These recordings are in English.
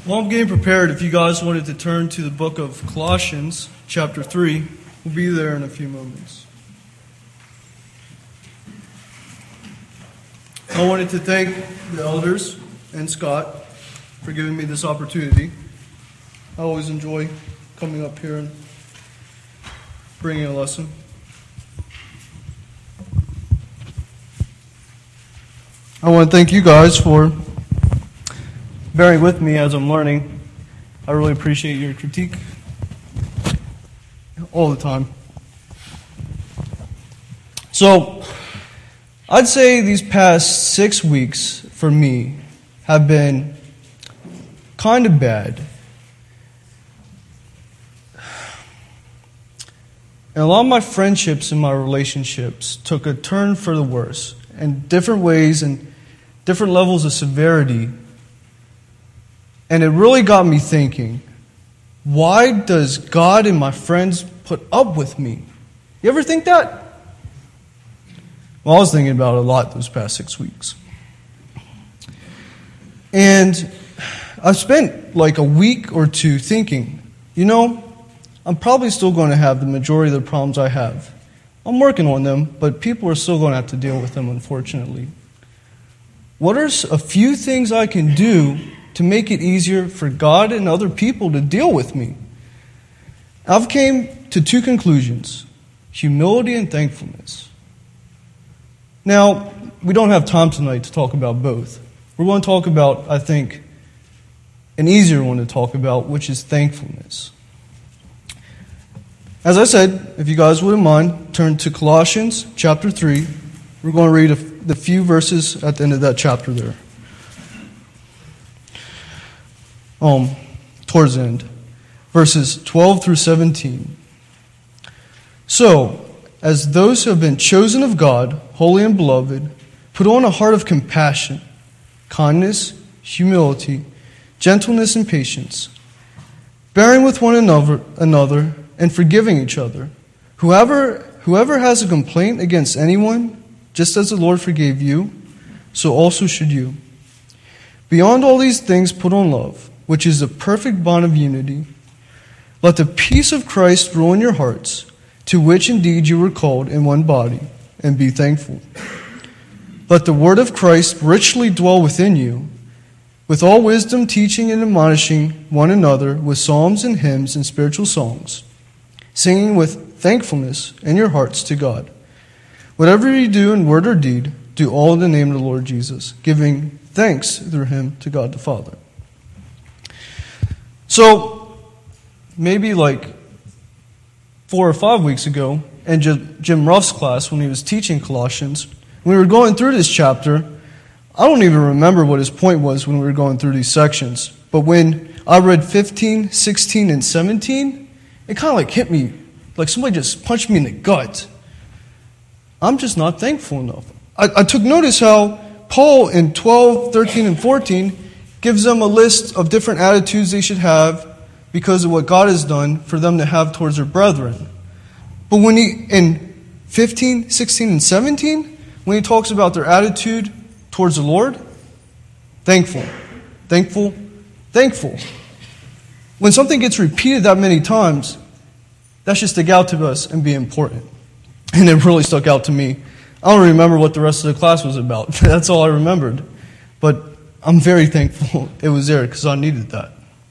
While I'm getting prepared, if you guys wanted to turn to the book of Colossians, chapter 3, we'll be there in a few moments. I wanted to thank the elders and Scott for giving me this opportunity. I always enjoy coming up here and bringing a lesson. I want to thank you guys for bearing with me as I'm learning. I really appreciate your critique all the time. So, I'd say these past 6 weeks for me have been kind of bad. And a lot of my friendships and my relationships took a turn for the worse in different ways and different levels of severity. And it really got me thinking, why does God and my friends put up with me? You ever think that? Well, I was thinking about it a lot those past 6 weeks. And I've spent like a week or two thinking, I'm probably still going to have the majority of the problems I have. I'm working on them, but people are still going to have to deal with them, unfortunately. What are a few things I can do to make it easier for God and other people to deal with me? I've came to two conclusions: humility and thankfulness. Now, we don't have time tonight to talk about both. We're going to talk about, I think, an easier one to talk about, which is thankfulness. As I said, if you guys wouldn't mind, turn to Colossians chapter 3. We're going to read the few verses at the end of that chapter there. Towards the end. Verses 12 through 17. So, as those who have been chosen of God, holy and beloved, put on a heart of compassion, kindness, humility, gentleness, and patience, bearing with one another and forgiving each other. Whoever has a complaint against anyone, just as the Lord forgave you, so also should you. Beyond all these things put on love, which is the perfect bond of unity. Let the peace of Christ rule in your hearts, to which indeed you were called in one body, and be thankful. Let the word of Christ richly dwell within you, with all wisdom teaching and admonishing one another with psalms and hymns and spiritual songs, singing with thankfulness in your hearts to God. Whatever you do in word or deed, do all in the name of the Lord Jesus, giving thanks through him to God the Father. So, maybe like 4 or 5 weeks ago, in Jim Ruff's class when he was teaching Colossians, when we were going through this chapter, I don't even remember what his point was when we were going through these sections. But when I read 15, 16, and 17, it kind of like hit me, like somebody just punched me in the gut. I'm just not thankful enough. I took notice how Paul in 12, 13, and 14 gives them a list of different attitudes they should have because of what God has done for them to have towards their brethren. But when in 15, 16, and 17, when he talks about their attitude towards the Lord, thankful, thankful, thankful. When something gets repeated that many times, that should stick out to us and be important. And it really stuck out to me. I don't remember what the rest of the class was about. That's all I remembered. But I'm very thankful it was there because I needed that.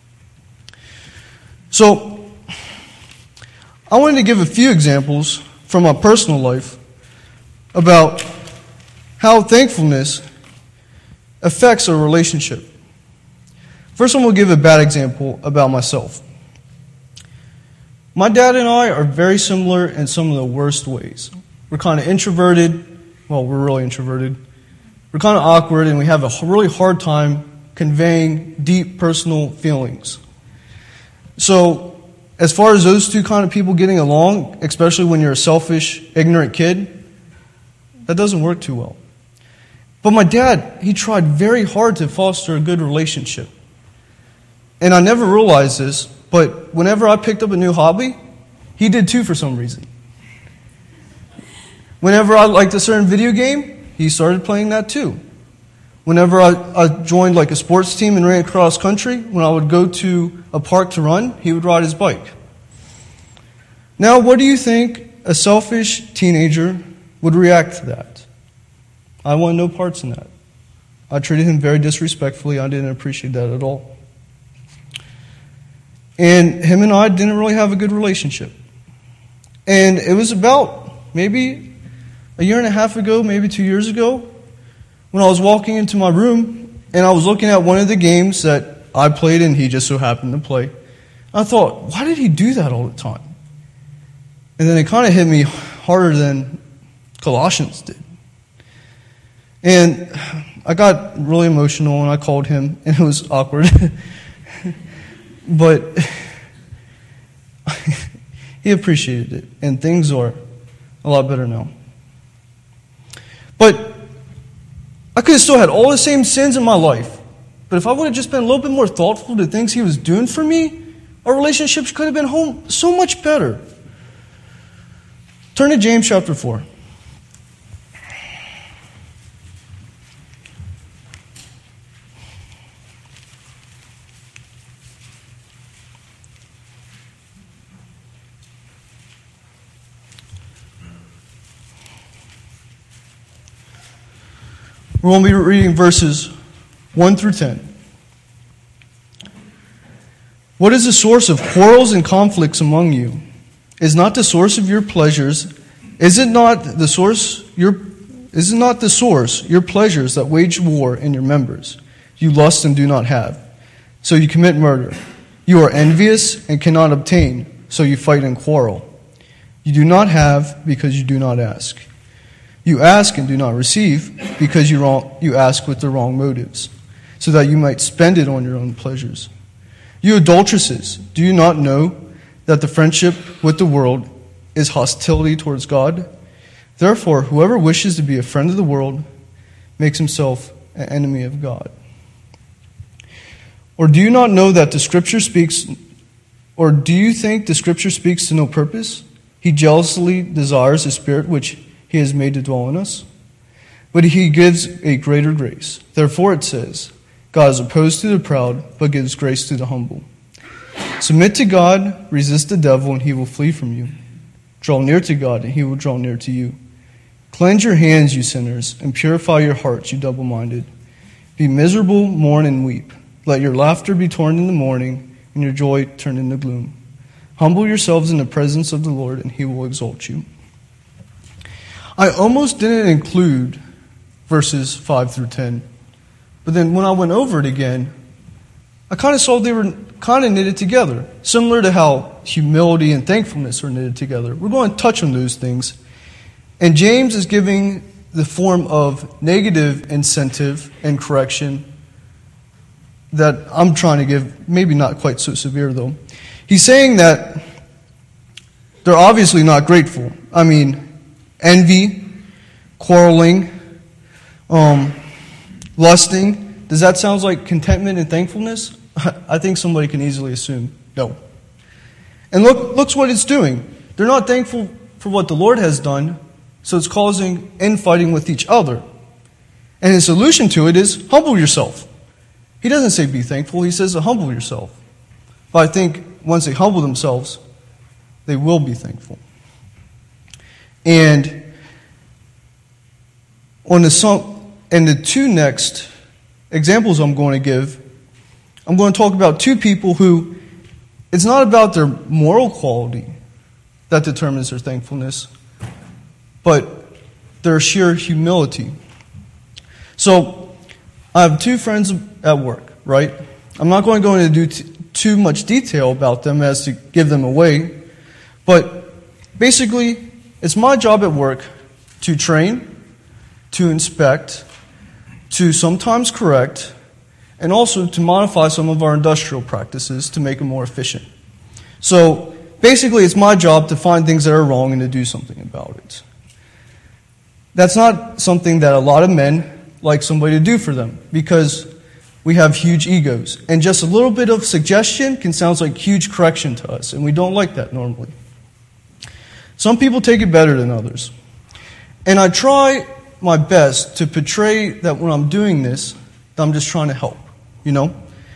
So, I wanted to give a few examples from my personal life about how thankfulness affects our relationship. First one, we'll give a bad example about myself. My dad and I are very similar in some of the worst ways. We're kind of introverted. Well, we're really introverted. We're kind of awkward, and we have a really hard time conveying deep personal feelings. So, as far as those two kind of people getting along, especially when you're a selfish, ignorant kid, that doesn't work too well. But my dad, he tried very hard to foster a good relationship. And I never realized this, but whenever I picked up a new hobby, he did too for some reason. Whenever I liked a certain video game, he started playing that too. Whenever I joined like a sports team and ran cross country, when I would go to a park to run, he would ride his bike. Now, what do you think a selfish teenager would react to that? I want no parts in that. I treated him very disrespectfully. I didn't appreciate that at all. And him and I didn't really have a good relationship. And it was about maybe a year and a half ago, maybe 2 years ago, when I was walking into my room and I was looking at one of the games that I played and he just so happened to play. I thought, why did he do that all the time? And then it kind of hit me harder than Colossians did. And I got really emotional and I called him and it was awkward. But he appreciated it and things are a lot better now. But I could have still had all the same sins in my life. But if I would have just been a little bit more thoughtful to things he was doing for me, our relationships could have been so much better. Turn to James chapter 4. We're going to be reading verses 1 through 10. What is the source of quarrels and conflicts among you? Is not the source of your pleasures? Is it not the source your pleasures that wage war in your members? You lust and do not have, so you commit murder. You are envious and cannot obtain, so you fight and quarrel. You do not have because you do not ask. You ask and do not receive because you ask with the wrong motives, so that you might spend it on your own pleasures. You adulteresses, do you not know that the friendship with the world is hostility towards God? Therefore, whoever wishes to be a friend of the world makes himself an enemy of God. Or do you not know that the Scripture speaks, or do you think the Scripture speaks to no purpose? He jealously desires the Spirit which He has made to dwell in us. But He gives a greater grace. Therefore it says, God is opposed to the proud, but gives grace to the humble. Submit to God, resist the devil, and he will flee from you. Draw near to God, and he will draw near to you. Cleanse your hands, you sinners, and purify your hearts, you double-minded. Be miserable, mourn, and weep. Let your laughter be torn in the morning, and your joy turned into gloom. Humble yourselves in the presence of the Lord, and he will exalt you. I almost didn't include verses 5 through 10. But then when I went over it again, I kind of saw they were kind of knitted together, similar to how humility and thankfulness are knitted together. We're going to touch on those things. And James is giving the form of negative incentive and correction that I'm trying to give, maybe not quite so severe though. He's saying that they're obviously not grateful. I mean, envy, quarreling, lusting. Does that sound like contentment and thankfulness? I think somebody can easily assume no. And look what it's doing. They're not thankful for what the Lord has done, so it's causing infighting with each other. And his solution to it is humble yourself. He doesn't say be thankful, he says to humble yourself. But I think once they humble themselves, they will be thankful. And the two next examples I'm going to give, I'm going to talk about two people who, it's not about their moral quality that determines their thankfulness, but their sheer humility. So, I have two friends at work, right? I'm not going to go into too much detail about them as to give them away, but basically, it's my job at work to train, to inspect, to sometimes correct, and also to modify some of our industrial practices to make them more efficient. So basically it's my job to find things that are wrong and to do something about it. That's not something that a lot of men like somebody to do for them because we have huge egos. And just a little bit of suggestion can sound like huge correction to us, and we don't like that normally. Some people take it better than others. And I try my best to portray that when I'm doing this, that I'm just trying to help, you know?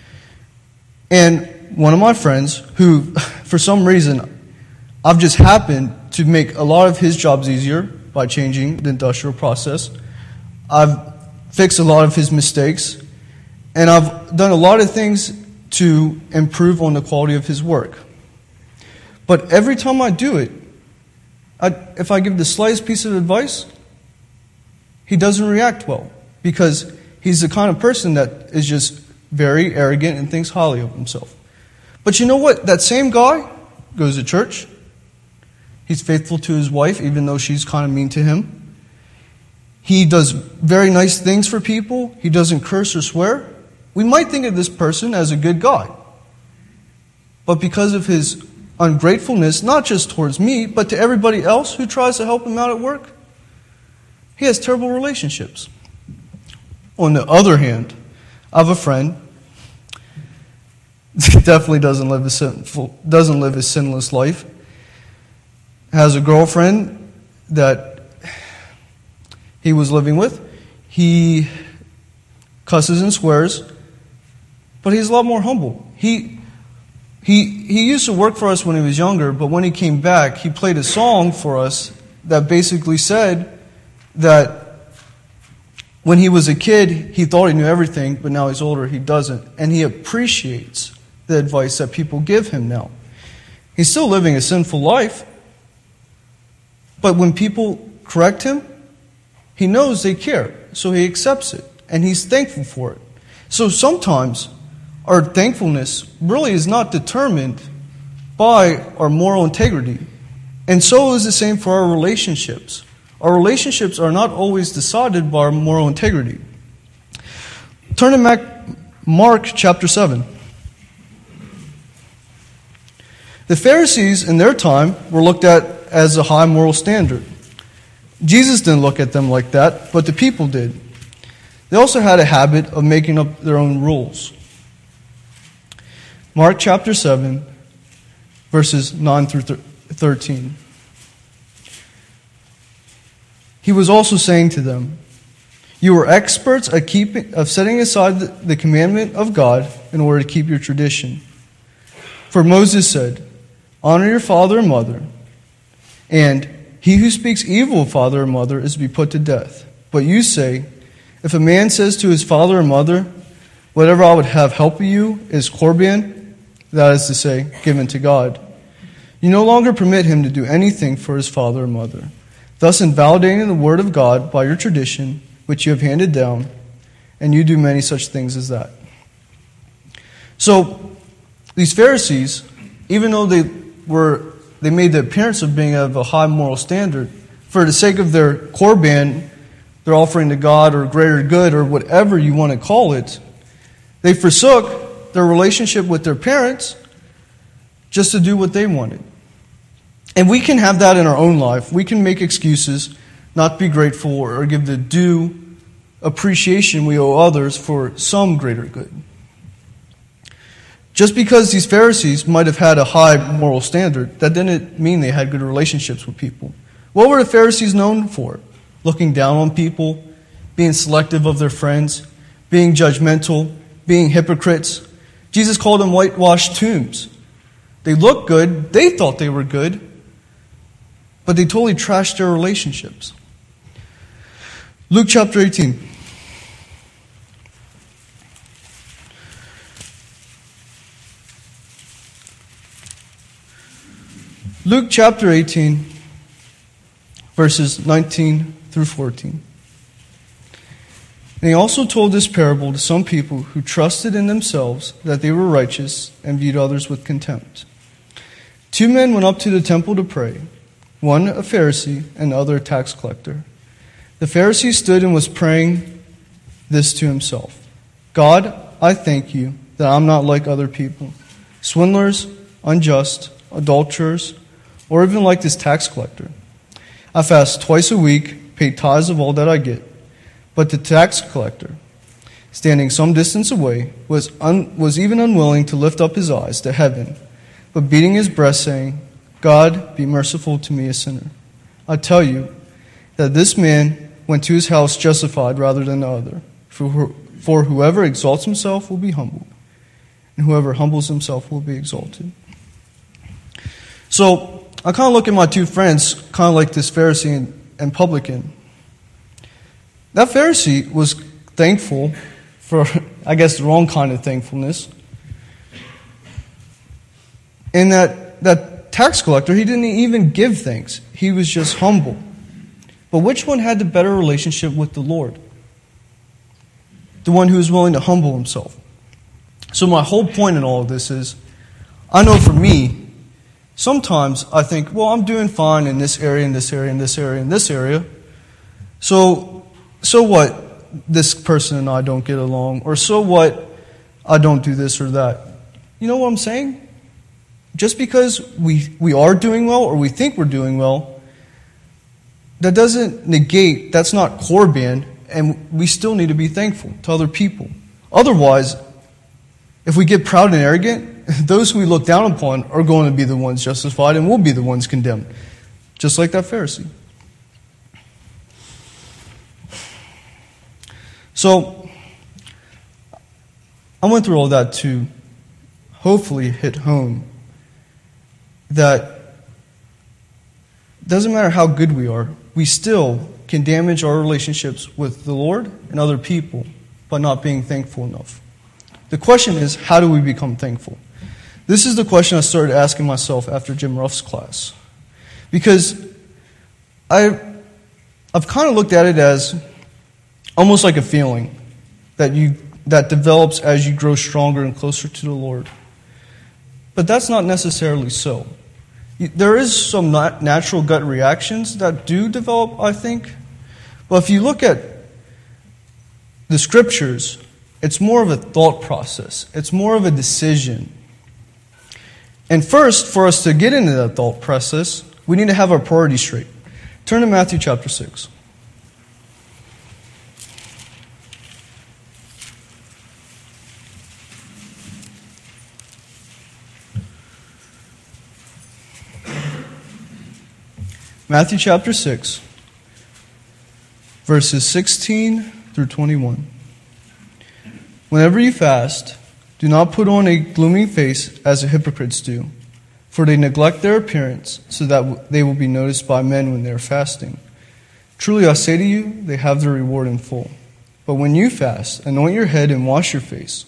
And one of my friends, who, for some reason, I've just happened to make a lot of his jobs easier by changing the industrial process. I've fixed a lot of his mistakes, and I've done a lot of things to improve on the quality of his work. But every time I do it, if I give the slightest piece of advice, he doesn't react well, because he's the kind of person that is just very arrogant and thinks highly of himself. But you know what? That same guy goes to church. He's faithful to his wife, even though she's kind of mean to him. He does very nice things for people. He doesn't curse or swear. We might think of this person as a good guy. But because of his ungratefulness, not just towards me, but to everybody else who tries to help him out at work, he has terrible relationships. On the other hand, I have a friend who definitely doesn't live a sinless life. Has a girlfriend that he was living with. He cusses and swears, but he's a lot more humble. He used to work for us when he was younger, but when he came back, he played a song for us that basically said that when he was a kid, he thought he knew everything, but now he's older, he doesn't. And he appreciates the advice that people give him now. He's still living a sinful life, but when people correct him, he knows they care, so he accepts it, and he's thankful for it. So sometimes our thankfulness really is not determined by our moral integrity. And so is the same for our relationships. Our relationships are not always decided by our moral integrity. Turn to Mark chapter 7. The Pharisees in their time were looked at as a high moral standard. Jesus didn't look at them like that, but the people did. They also had a habit of making up their own rules. Mark chapter 7, verses 9 through 13. He was also saying to them, "You are experts of setting aside the commandment of God in order to keep your tradition. For Moses said, 'Honor your father and mother,' and 'He who speaks evil of father or mother is to be put to death.' But you say, 'If a man says to his father or mother, whatever I would have help you is korban,' that is to say, given to God, you no longer permit him to do anything for his father or mother, thus invalidating the word of God by your tradition, which you have handed down, and you do many such things as that." So, these Pharisees, even though they made the appearance of being of a high moral standard, for the sake of their korban, their offering to God or greater good or whatever you want to call it, they forsook their relationship with their parents just to do what they wanted. And we can have that in our own life. We can make excuses, not be grateful, or give the due appreciation we owe others for some greater good. Just because these Pharisees might have had a high moral standard, that didn't mean they had good relationships with people. What were the Pharisees known for? Looking down on people, being selective of their friends, being judgmental, being hypocrites. Jesus called them whitewashed tombs. They looked good, they thought they were good, but they totally trashed their relationships. Luke chapter 18. Luke chapter 18, verses 19 through 14. And he also told this parable to some people who trusted in themselves that they were righteous and viewed others with contempt. 2 men went up to the temple to pray, one a Pharisee and the other a tax collector. The Pharisee stood and was praying this to himself: "God, I thank you that I'm not like other people, swindlers, unjust, adulterers, or even like this tax collector. I fast twice a week, pay tithes of all that I get." But the tax collector, standing some distance away, was even unwilling to lift up his eyes to heaven, but beating his breast, saying, "God, be merciful to me, a sinner." I tell you that this man, went to his house justified rather than the other. For whoever exalts himself will be humbled, and whoever humbles himself will be exalted. So I kind of look at my two friends, kind of like this Pharisee and publican. That Pharisee was thankful for, I guess, the wrong kind of thankfulness. And that tax collector, he didn't even give thanks. He was just humble. But which one had the better relationship with the Lord? The one who was willing to humble himself. So my whole point in all of this is, I know for me, sometimes I think, well, I'm doing fine in this area, in this area, in this area, in this area. So what? This person and I don't get along. Or so what? I don't do this or that. You know what I'm saying? Just because we are doing well or we think we're doing well, that doesn't negate, that's not Korban, and we still need to be thankful to other people. Otherwise, if we get proud and arrogant, those who we look down upon are going to be the ones justified and we'll be the ones condemned. Just like that Pharisee. So, I went through all that to hopefully hit home that it doesn't matter how good we are, we still can damage our relationships with the Lord and other people by not being thankful enough. The question is, how do we become thankful? This is the question I started asking myself after Jim Ruff's class. Because I've kind of looked at it as almost like a feeling that develops as you grow stronger and closer to the Lord. But that's not necessarily so. There is some natural gut reactions that do develop, I think. But if you look at the Scriptures, it's more of a thought process. It's more of a decision. And first, for us to get into that thought process, we need to have our priorities straight. Turn to Matthew chapter 6. Matthew chapter 6, verses 16 through 21. Whenever you fast, do not put on a gloomy face as the hypocrites do, for they neglect their appearance so that they will be noticed by men when they are fasting. Truly I say to you, they have their reward in full. But when you fast, anoint your head and wash your face,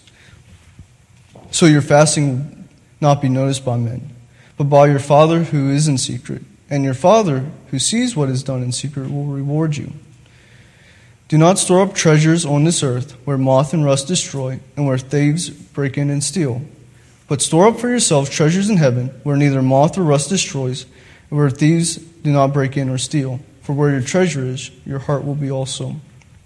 so your fasting will not be noticed by men, but by your Father who is in secret. And your Father, who sees what is done in secret, will reward you. Do not store up treasures on this earth, where moth and rust destroy, and where thieves break in and steal. But store up for yourselves treasures in heaven, where neither moth or rust destroys, and where thieves do not break in or steal. For where your treasure is, your heart will be also.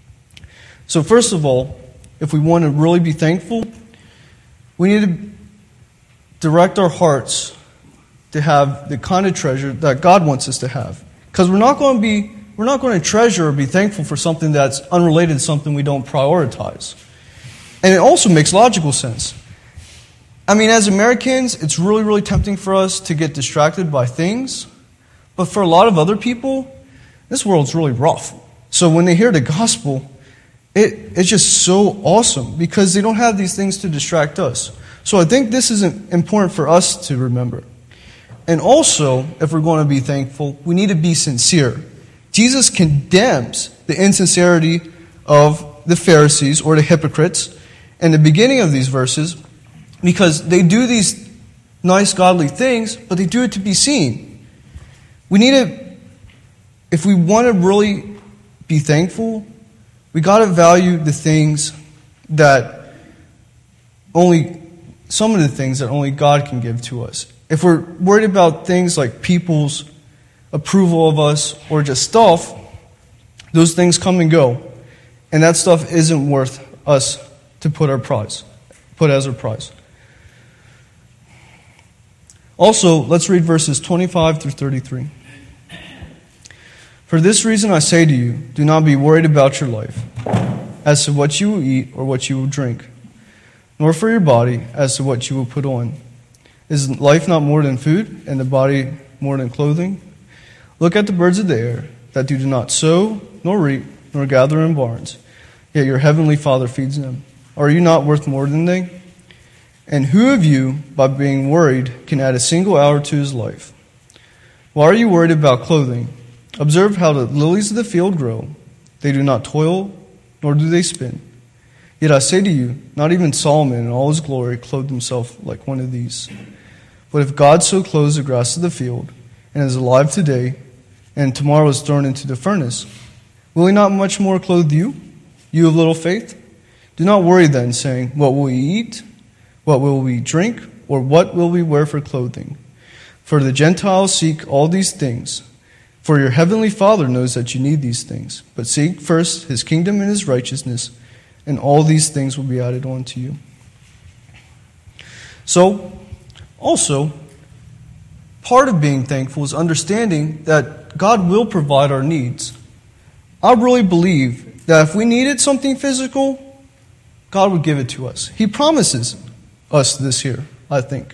So first of all, if we want to really be thankful, we need to direct our hearts to have the kind of treasure that God wants us to have. Because we're not going to treasure or be thankful for something that's unrelated to something we don't prioritize. And it also makes logical sense. I mean, as Americans, it's really, really tempting for us to get distracted by things. But for a lot of other people, this world's really rough. So when they hear the gospel, it's just so awesome because they don't have these things to distract us. So I think this is important for us to remember. And also, if we're going to be thankful, we need to be sincere. Jesus condemns the insincerity of the Pharisees or the hypocrites in the beginning of these verses because they do these nice godly things, but they do it to be seen. We need to, if we want to really be thankful, we got to value the things that some of the things that only God can give to us. If we're worried about things like people's approval of us or just stuff, those things come and go. And that stuff isn't worth us to put as our prize. Also, let's read verses 25 through 33. For this reason I say to you, do not be worried about your life, as to what you will eat or what you will drink, nor for your body as to what you will put on. Is life not more than food, and the body more than clothing? Look at the birds of the air, that do not sow, nor reap, nor gather in barns, yet your heavenly Father feeds them. Are you not worth more than they? And who of you, by being worried, can add a single hour to his life? Why are you worried about clothing? Observe how the lilies of the field grow. They do not toil, nor do they spin. Yet I say to you, not even Solomon in all his glory clothed himself like one of these. But if God so clothes the grass of the field, and is alive today, and tomorrow is thrown into the furnace, will he not much more clothe you, you of little faith? Do not worry then, saying, what will we eat? What will we drink? Or what will we wear for clothing? For the Gentiles seek all these things. For your heavenly Father knows that you need these things. But seek first his kingdom and his righteousness, and all these things will be added on to you. So, also, part of being thankful is understanding that God will provide our needs. I really believe that if we needed something physical, God would give it to us. He promises us this here, I think.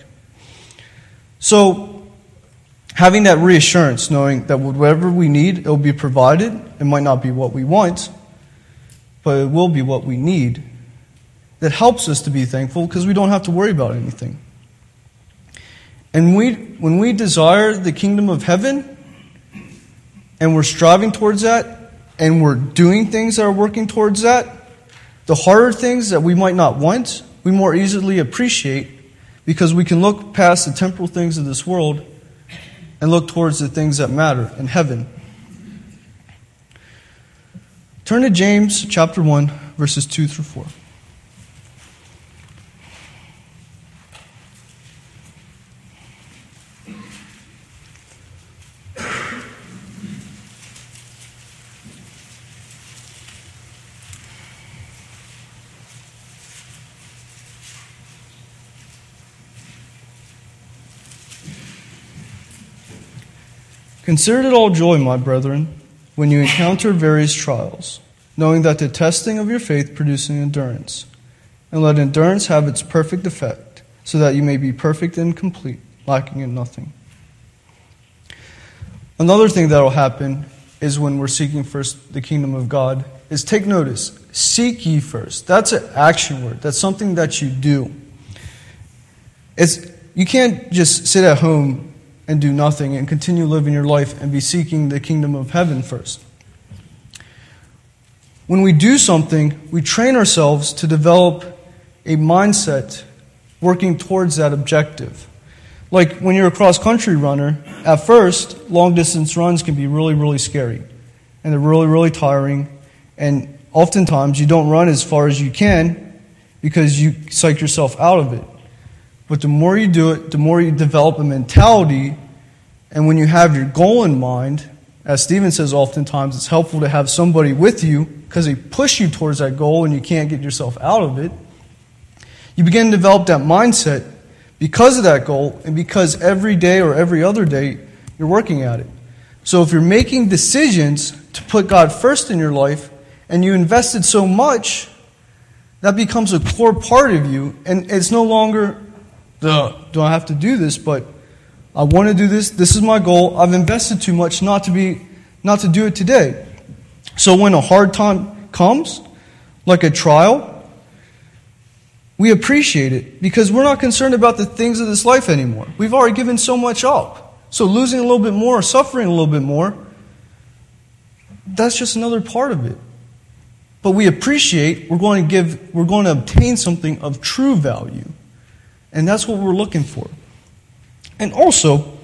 So, having that reassurance, knowing that whatever we need, it will be provided. It might not be what we want, but it will be what we need. That helps us to be thankful because we don't have to worry about anything. And when we desire the kingdom of heaven, and we're striving towards that, and we're doing things that are working towards that, the harder things that we might not want, we more easily appreciate because we can look past the temporal things of this world and look towards the things that matter in heaven. Turn to James chapter 1, verses 2 through 4. Consider it all joy, my brethren, when you encounter various trials, knowing that the testing of your faith produces endurance. And let endurance have its perfect effect, so that you may be perfect and complete, lacking in nothing. Another thing that will happen is when we're seeking first the kingdom of God, is take notice, seek ye first. That's an action word. That's something that you do. You can't just sit at home and do nothing and continue living your life and be seeking the kingdom of heaven first. When we do something, we train ourselves to develop a mindset working towards that objective. Like when you're a cross-country runner, at first, long-distance runs can be really, really scary. And they're really, really tiring. And oftentimes, you don't run as far as you can because you psych yourself out of it. But the more you do it, the more you develop a mentality. And when you have your goal in mind, as Stephen says oftentimes, it's helpful to have somebody with you because they push you towards that goal and you can't get yourself out of it. You begin to develop that mindset because of that goal and because every day or every other day you're working at it. So if you're making decisions to put God first in your life and you invested so much, that becomes a core part of you. And it's no longer, do I have to do this? But I want to do this. This is my goal. I've invested too much not to do it today. So when a hard time comes, like a trial, we appreciate it because we're not concerned about the things of this life anymore. We've already given so much up. So losing a little bit more, suffering a little bit more, that's just another part of it. But we appreciate we're going to obtain something of true value. And that's what we're looking for. And also,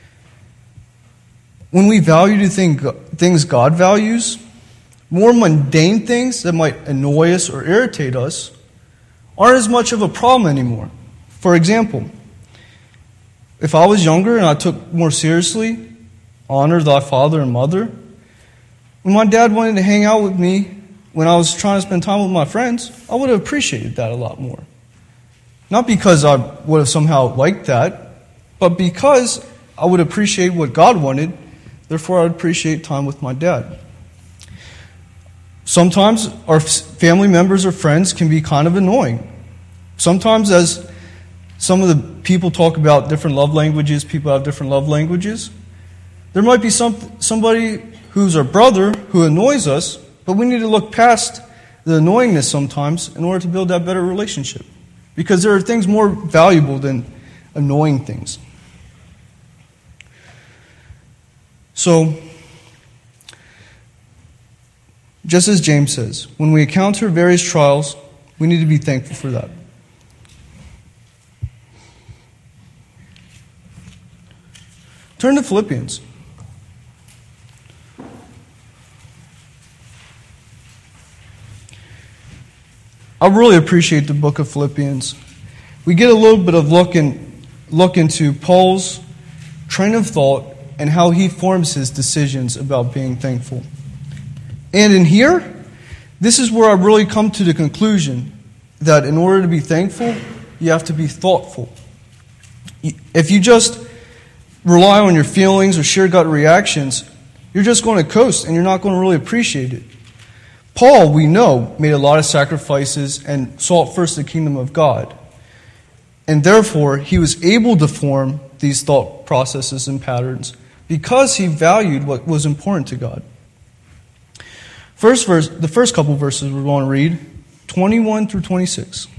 when we value the things God values, more mundane things that might annoy us or irritate us aren't as much of a problem anymore. For example, if I was younger and I took more seriously, honor thy father and mother, when my dad wanted to hang out with me when I was trying to spend time with my friends, I would have appreciated that a lot more. Not because I would have somehow liked that, but because I would appreciate what God wanted, therefore I would appreciate time with my dad. Sometimes our family members or friends can be kind of annoying. Sometimes as some of the people talk about different love languages, people have different love languages, there might be somebody who's our brother who annoys us, But we need to look past the annoyingness sometimes in order to build that better relationship. Because there are things more valuable than annoying things. So, just as James says, when we encounter various trials, we need to be thankful for that. Turn to Philippians. I really appreciate the book of Philippians. We get a little bit of look into Paul's train of thought and how he forms his decisions about being thankful. And in here, this is where I really come to the conclusion that in order to be thankful, you have to be thoughtful. If you just rely on your feelings or sheer gut reactions, you're just going to coast and you're not going to really appreciate it. Paul, we know, made a lot of sacrifices and sought first the kingdom of God. And therefore, he was able to form these thought processes and patterns because he valued what was important to God. The first couple verses we're going to read, 21 through 26.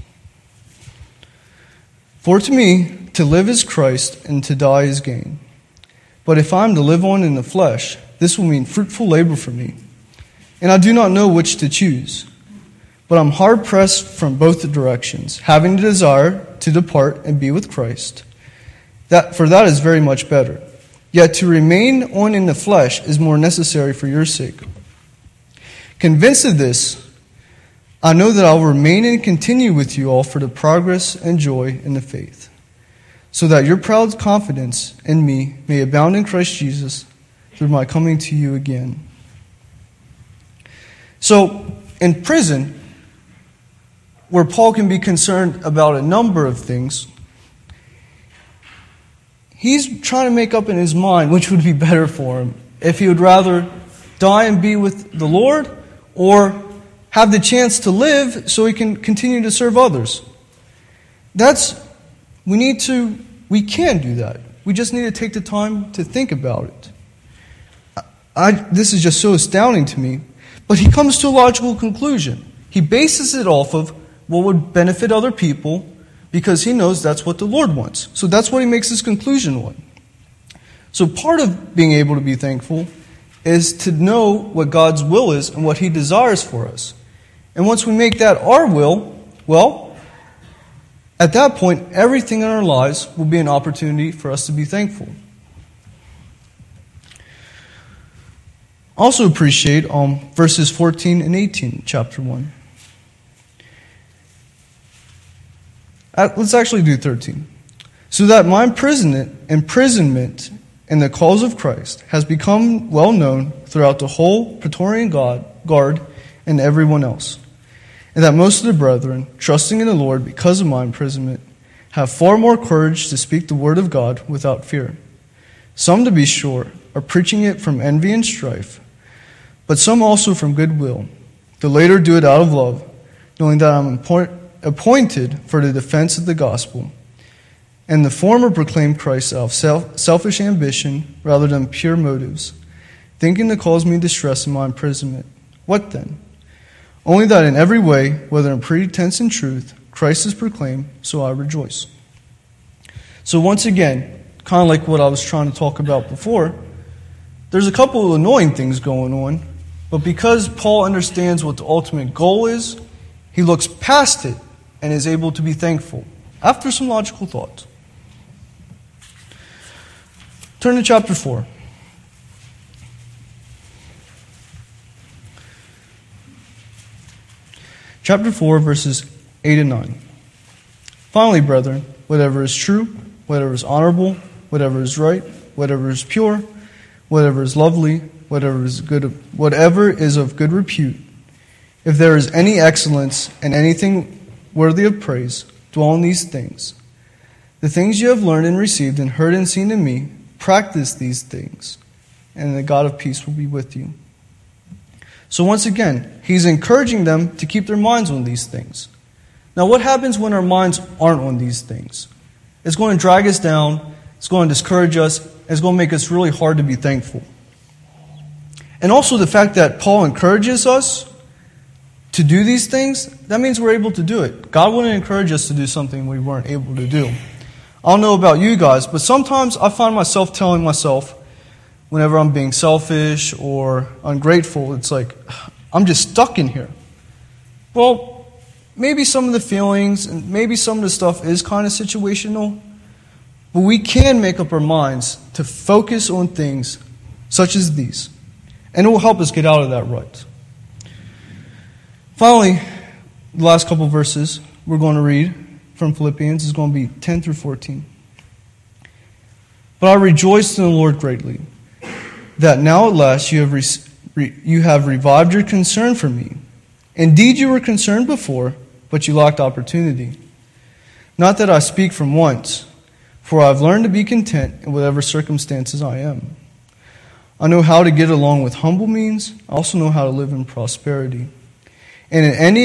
For to me, to live is Christ, and to die is gain. But if I am to live on in the flesh, this will mean fruitful labor for me. And I do not know which to choose. But I'm hard-pressed from both directions, having the desire to depart and be with Christ. For that is very much better. Yet to remain on in the flesh is more necessary for your sake. Convinced of this, I know that I will remain and continue with you all for the progress and joy in the faith, so that your proud confidence in me may abound in Christ Jesus through my coming to you again. So, in prison, where Paul can be concerned about a number of things, he's trying to make up in his mind which would be better for him. If he would rather die and be with the Lord, or have the chance to live so he can continue to serve others. We can do that. We just need to take the time to think about it. This is just so astounding to me. But he comes to a logical conclusion. He bases it off of what would benefit other people because he knows that's what the Lord wants. So that's what he makes his conclusion on. So part of being able to be thankful is to know what God's will is and what he desires for us. And once we make that our will, well, at that point, everything in our lives will be an opportunity for us to be thankful. Also appreciate verses 14 and 18, chapter 1. Let's actually do 13. So that my imprisonment in the cause of Christ has become well known throughout the whole Praetorian Guard and everyone else, and that most of the brethren, trusting in the Lord because of my imprisonment, have far more courage to speak the word of God without fear. Some, to be sure, are preaching it from envy and strife, but some also from goodwill. The later do it out of love, knowing that I am appointed for the defense of the gospel. And the former proclaim Christ out of selfish ambition rather than pure motives, thinking to cause me distress in my imprisonment. What then? Only that in every way, whether in pretense and truth, Christ is proclaimed, so I rejoice. So once again, kind of like what I was trying to talk about before, there's a couple of annoying things going on, but because Paul understands what the ultimate goal is, he looks past it and is able to be thankful after some logical thoughts. Turn to chapter 4. Chapter 4, verses 8 and 9. Finally, brethren, whatever is true, whatever is honorable, whatever is right, whatever is pure, whatever is lovely, whatever is of good repute, if there is any excellence and anything worthy of praise, dwell on these things. The things you have learned and received and heard and seen in me, practice these things, and the God of peace will be with you. So once again, he's encouraging them to keep their minds on these things. Now, what happens when our minds aren't on these things? It's going to drag us down, it's going to discourage us, and it's going to make us really hard to be thankful. And also the fact that Paul encourages us to do these things, that means we're able to do it. God wouldn't encourage us to do something we weren't able to do. I don't know about you guys, but sometimes I find myself telling myself, whenever I'm being selfish or ungrateful, it's like, I'm just stuck in here. Well, maybe some of the feelings and maybe some of the stuff is kind of situational, but we can make up our minds to focus on things such as these, and it will help us get out of that rut. Finally, the last couple verses we're going to read from Philippians is going to be 10 through 14. But I rejoiced in the Lord greatly, that now at last you have revived your concern for me. Indeed, you were concerned before, but you lacked opportunity. Not that I speak from want, for I have learned to be content in whatever circumstances I am. I know how to get along with humble means. I also know how to live in prosperity. And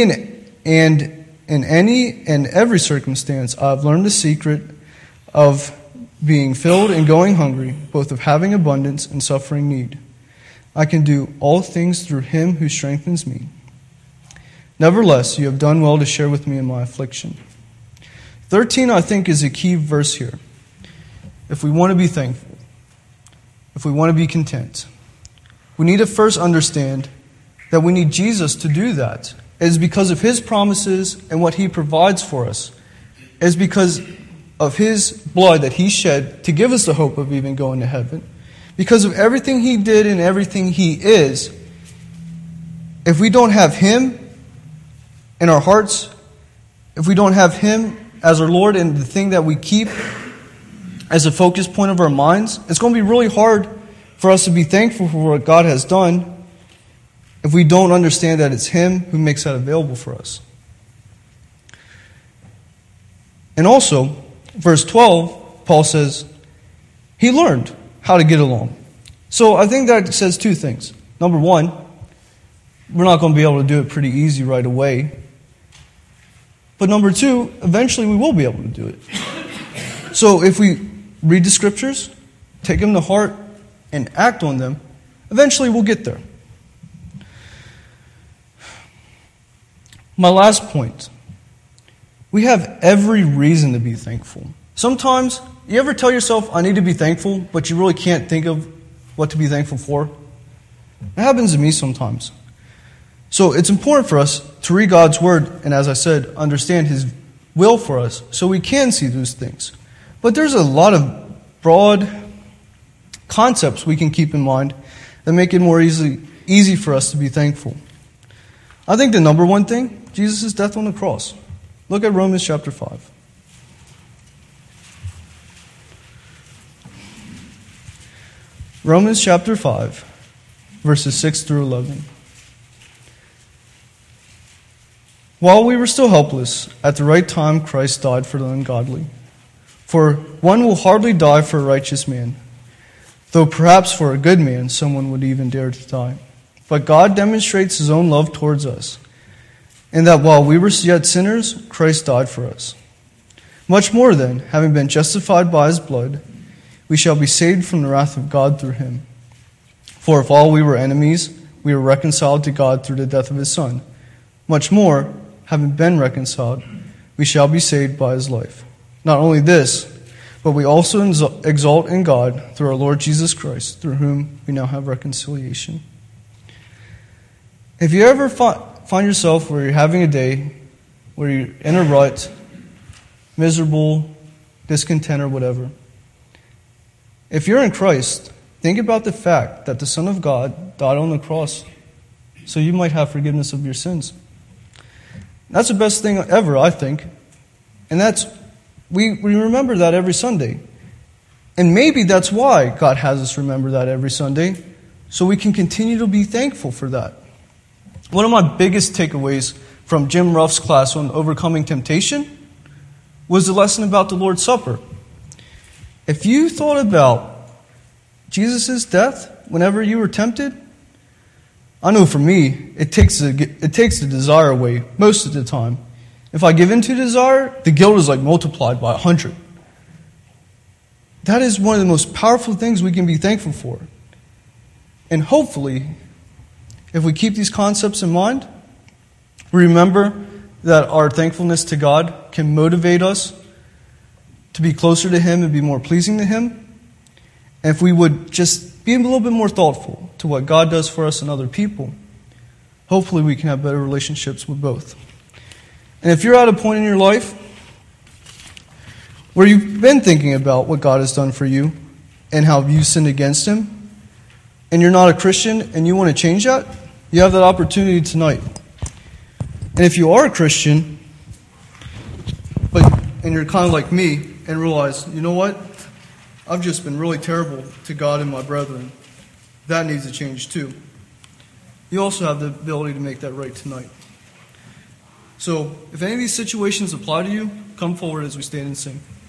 in any and every circumstance, I have learned the secret of being filled and going hungry, both of having abundance and suffering need. I can do all things through him who strengthens me. Nevertheless, you have done well to share with me in my affliction. 13, I think, is a key verse here. If we want to be thankful, if we want to be content, we need to first understand that we need Jesus to do that. It is because of his promises and what he provides for us. It is because of his blood that he shed to give us the hope of even going to heaven. Because of everything he did and everything he is, if we don't have him in our hearts, if we don't have him as our Lord and the thing that we keep as a focus point of our minds, it's going to be really hard for us to be thankful for what God has done if we don't understand that it's him who makes that available for us. And also, verse 12, Paul says, he learned how to get along. So I think that says two things. Number one, we're not going to be able to do it pretty easy right away. But number two, eventually we will be able to do it. So if we read the scriptures, take them to heart, and act on them, eventually we'll get there. My last point. We have every reason to be thankful. Sometimes, you ever tell yourself, I need to be thankful, but you really can't think of what to be thankful for? It happens to me sometimes. So it's important for us to read God's Word, and as I said, understand his will for us, so we can see those things. But there's a lot of broad concepts we can keep in mind that make it more easy for us to be thankful. I think the number one thing, Jesus' death on the cross. Look at Romans chapter 5. Romans chapter 5, verses 6 through 11. While we were still helpless, at the right time Christ died for the ungodly. For one will hardly die for a righteous man, though perhaps for a good man someone would even dare to die. But God demonstrates his own love towards us, in that while we were yet sinners, Christ died for us. Much more then, having been justified by his blood, we shall be saved from the wrath of God through him. For if while we were enemies, we were reconciled to God through the death of his Son, much more, having been reconciled, we shall be saved by his life. Not only this, but we also exalt in God through our Lord Jesus Christ, through whom we now have reconciliation. If you ever find yourself where you're having a day, where you're in a rut, miserable, discontent, or whatever, if you're in Christ, think about the fact that the Son of God died on the cross so you might have forgiveness of your sins. That's the best thing ever, I think. And we remember that every Sunday. And maybe that's why God has us remember that every Sunday, so we can continue to be thankful for that. One of my biggest takeaways from Jim Ruff's class on overcoming temptation was the lesson about the Lord's Supper. If you thought about Jesus' death whenever you were tempted, I know for me, it takes the desire away most of the time. If I give in to desire, the guilt is like multiplied by 100. That is one of the most powerful things we can be thankful for. And hopefully, If we keep these concepts in mind, we remember that our thankfulness to God can motivate us to be closer to Him and be more pleasing to Him. And if we would just be a little bit more thoughtful to what God does for us and other people, hopefully we can have better relationships with both. And if you're at a point in your life where you've been thinking about what God has done for you and how you sinned against Him, and you're not a Christian and you want to change that, you have that opportunity tonight. And if you are a Christian, and you're kind of like me and realize, you know what? I've just been really terrible to God and my brethren. That needs to change too. You also have the ability to make that right tonight. So, if any of these situations apply to you, come forward as we stand and sing.